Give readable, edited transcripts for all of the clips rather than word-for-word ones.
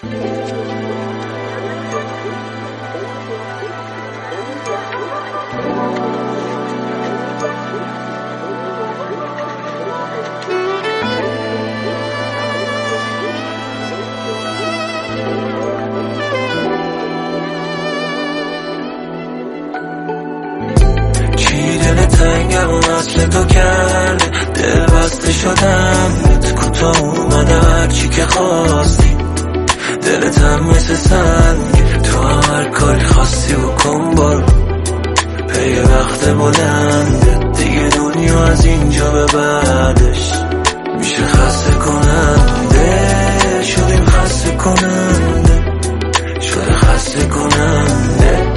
تنگم و مثل تو کرده دل بسته شدم بهت کوتاه اومده هرچی که خواستی دلتم مثل سنگ تو هر کاری خواستی بکن برو پی وقت بلنده دیگه دنیا از اینجا به بعدش میشه خسته کننده شدیم خسته کننده شده خسته کننده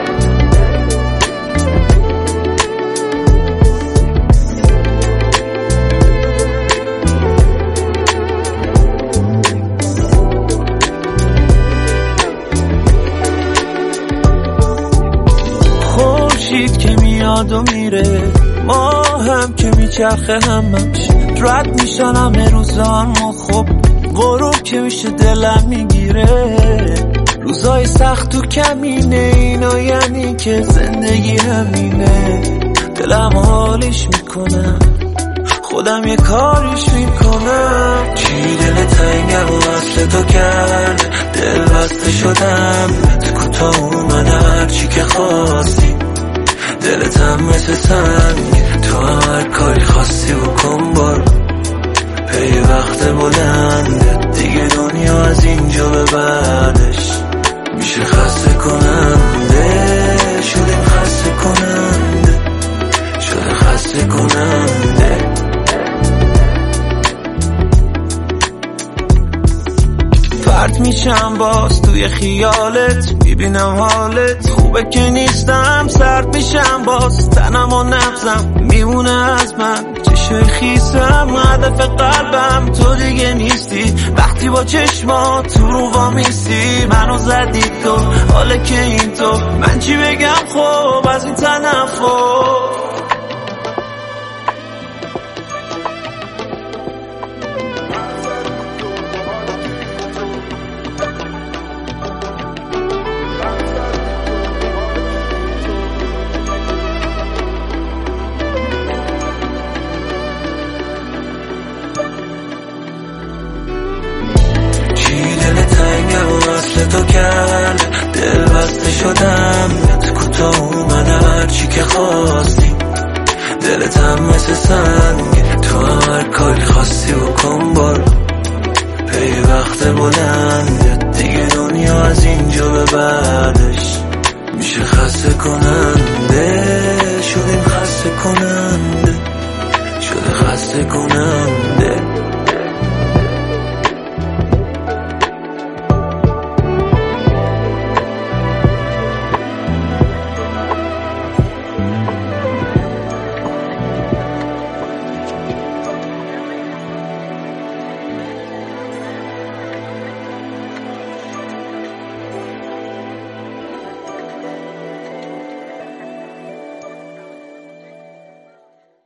که میاد و میره ما هم که میچرخه همش رد میشن همه روزان ما خب غروب که میشه دلم میگیره روزای سخت و کمینه اینا یعنی که زندگی همینه دلم حالش میکنم خودم یه کاریش میکنم چی دل تنگم و مثل تو کرده دل بسته شدم تو کوتاه اومده هرچی که خواستی دلتم مثل سنگ تو هر کاری خواستی بکن برو پی وقت بلنده دیگه دنیا از اینجا به بعدش میشه خسته کننده شدیم خسته کننده شده خسته کننده پرت میشم باز توی خیالت میبینم حالت خوبه که نیستم سرد میشم باز تنم و نبضم میمونه از من چشای خیسم هدف قلبم تو دیگه نیستی وقتی با چشما تو رو وامیستی منو زدی تو حاله که این تو من چی بگم خب از این تنفر تو کرده دل بسته شدم بهت کوتاه اومده هرچی که خواستی دلتم مثل سنگ تو هر کاری خواستی بکن برو پی وقت بلنده دیگه دنیا از اینجا به بعدش میشه خسته کننده شدیم خسته کننده شده خسته کننده